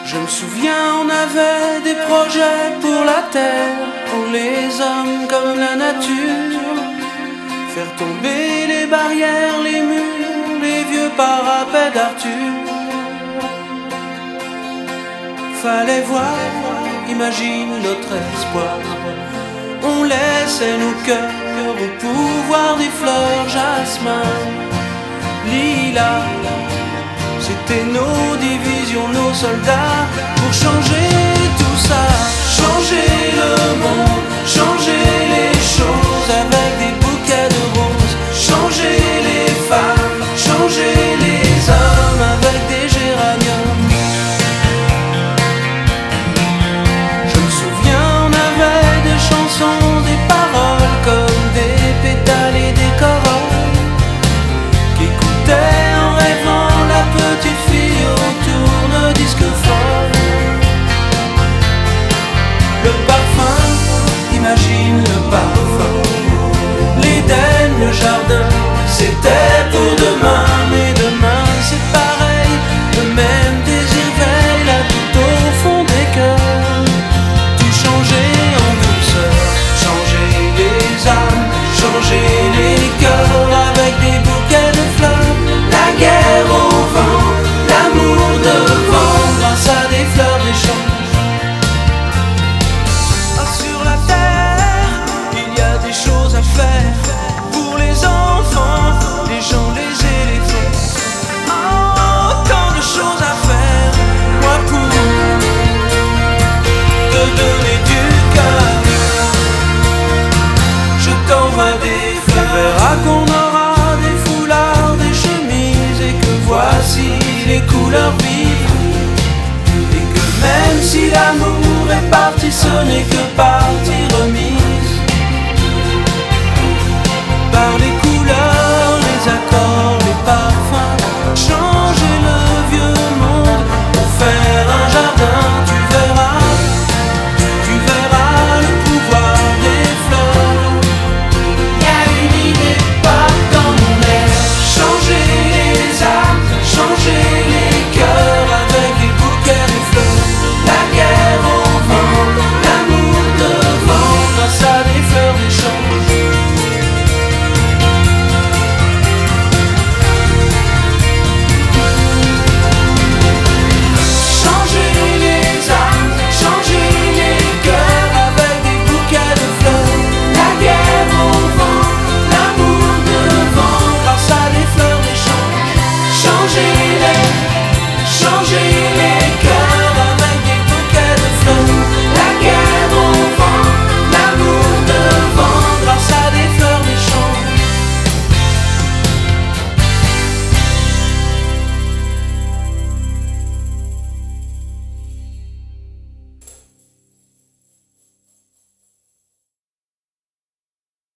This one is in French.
Je me souviens, on avait des projets pour la terre, pour les hommes comme la nature. Faire tomber les barrières, les murs, les vieux parapets d'Arthur. Fallait voir, imagine notre espoir. On laissait nos cœurs au pouvoir des fleurs, jasmin, lilas. C'était nos divisions, nos soldats, pour changer tout ça. Changer le monde, changer les choses avec des bouquets de roses. Changer les femmes, changer les hommes avec des géraniums. Je me souviens, on avait des chansons, des paroles comme des pétales et des corolles qu'écoutaient en rêvant la petite fille au tourne-disque folle. Le parfum, imagine le parfum. L'Éden, le jardin, c'était pour demain. Mais demain c'est pareil, le même désir veille là tout au fond des cœurs. Tout changer en douceur, changer les âmes, changer les cœurs avec des bouquets de fleurs. La guerre au vent, l'amour devant, grâce à des fleurs d'échange. Ah, sur la terre, il y a des choses à faire pour les enfants, les gens, les éléphants. Oh, tant de choses à faire, moi pour te donner du cœur. Je t'envoie des fleurs. Tu verras qu'on aura des foulards, des chemises, et que voici les couleurs vives. Et que même si l'amour est parti, ce n'est que partir.